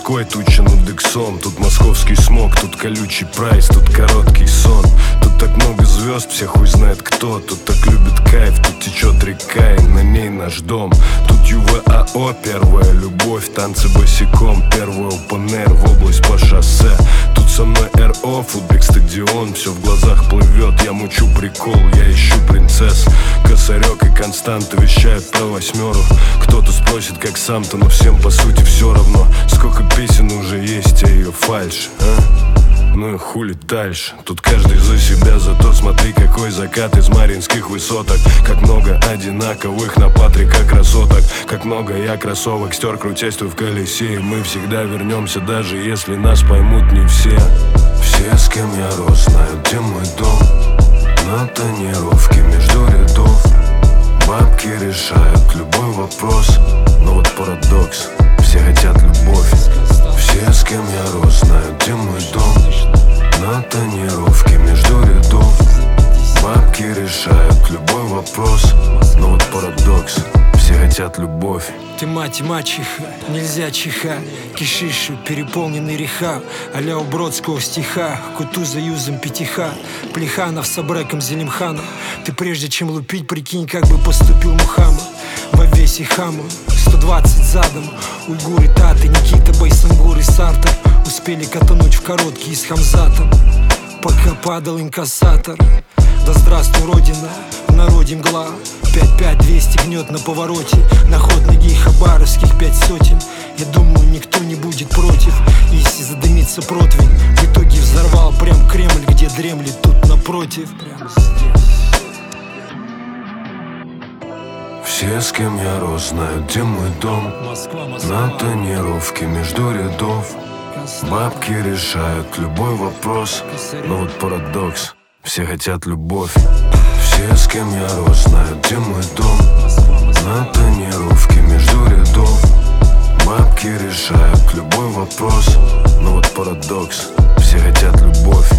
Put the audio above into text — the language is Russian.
Москвой туча над иксом. Тут московский смог, тут колючий прайс, тут короткий сон. Тут так много звезд, всех хуй знает кто. Тут так любит кайф, тут течет река, и на ней наш дом. Тут ЮВАО, первая любовь, танцы босиком, первый опен-эйр в область по шоссе. Тут со мной РО, футбик, стадион, все в глазах плывет, я мучу прикол, я ищу принцесс. Косарек и Константа вещают про восьмеру. Кто-то спросит, как сам-то, но всем по сути все равно. Сколько песен уже есть, а ее фальшь, а? Ну и хули дальше. Тут каждый за себя, зато смотри, какой закат из маринских высоток. Как много одинаковых на Патрика красоток. Как много я кроссовок стер, крутясь тут в колесе. И мы всегда вернемся, даже если нас поймут не все. Все, с кем я рос, знают, где мой дом. На тонировке между рядов. Бабки решают любой вопрос. Но вот парадокс, все хотят любовь. Все, с кем я рос, знают, где мой дом. На тонировке между рядов. Бабки решают любой вопрос. Но вот парадокс, все хотят любовь. Ты мать и мачеха, нельзя чихать. Кишишу, переполненный реха. А-ля у Бродского в стихах. Кутуза юзом пятиха. Плеханов с Абреком Зелимханом. Ты прежде чем лупить, прикинь, как бы поступил Мухаммад. Во весе хаму 120 задом. Уйгуры, Таты, Никита, Байсангур и Сартер успели катануть в короткий с Хамзатом, пока падал инкассатор. Да здравствуй, Родина, в народе мгла. 5-5-200 гнет на повороте. На ход ноги хабаровских 5 сотен. Я думаю, никто не будет против, если задымится противень. В итоге взорвал прям Кремль, где дремлет тут напротив. Прямо здесь. Все, с кем я рос, знают, где мой дом. На тонировке между рядов. Бабки решают любой вопрос. Но вот парадокс, все хотят любовь. Все, с кем я рос, знают, где мой дом. На тонировке между рядов. Бабки решают любой вопрос. Но вот парадокс, все хотят любовь.